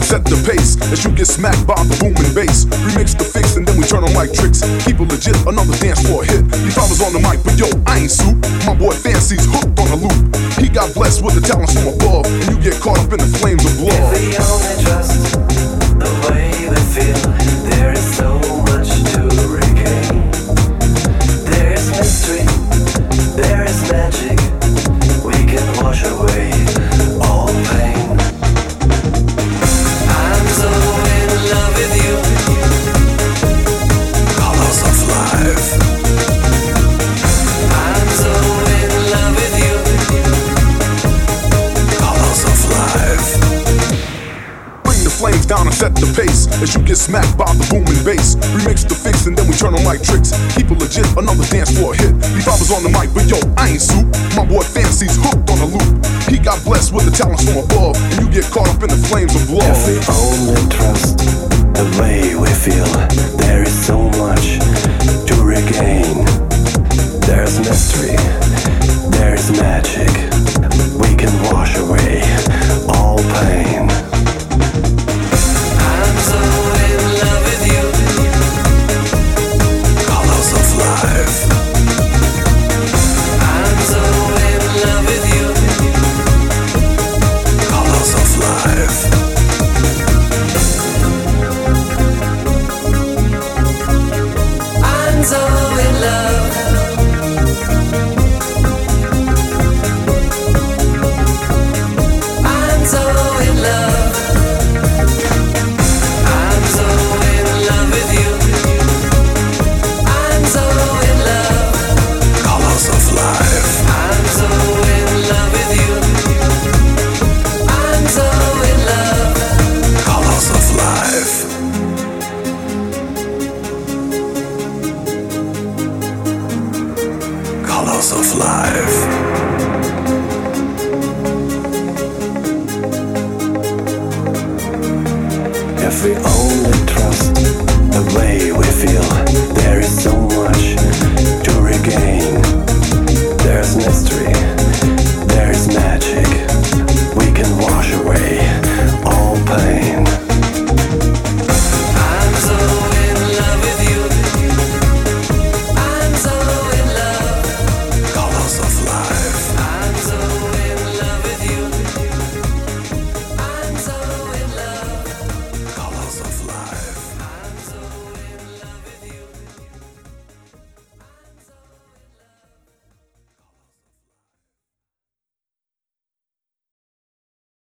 set the pace as you get smacked by the booming bass. Remix the fix and then we turn on mic tricks. Keep it legit, another dance floor hit. These was on the mic, but yo, I ain't soup. My boy Fancy's hooked on a loop. He got blessed with the talents from above, and you get caught up in the flames of love. If we only trust the way we feel, there is so much to regain. There is mystery, there is magic. We can wash away all pain. I'm so in love with you. Colors of life. I'm so in love with you. Colors of life. Bring the flames down and set the pace as you get smacked by the booming bass. Remix the fix and then we turn on mic tricks. Keep it legit, another dance floor hit. These was on the mic, but yo, I ain't soup. My boy Fancy's hooked on a loop. He got blessed with the talents from above, and you get caught up in the flames of love. If we only trust the way we feel, there is so much to regain. There's mystery, there's magic. We can wash away all pain. I'm so in love with you. Colors of life. I'm so in love with you. Colors of life. I'm so in love. I'm so in love. I'm so in love with you. I'm so in love. Colors of life. I'm so in love with you. I'm so in love. Colors of life. Colors of life. If we only trust the way we feel,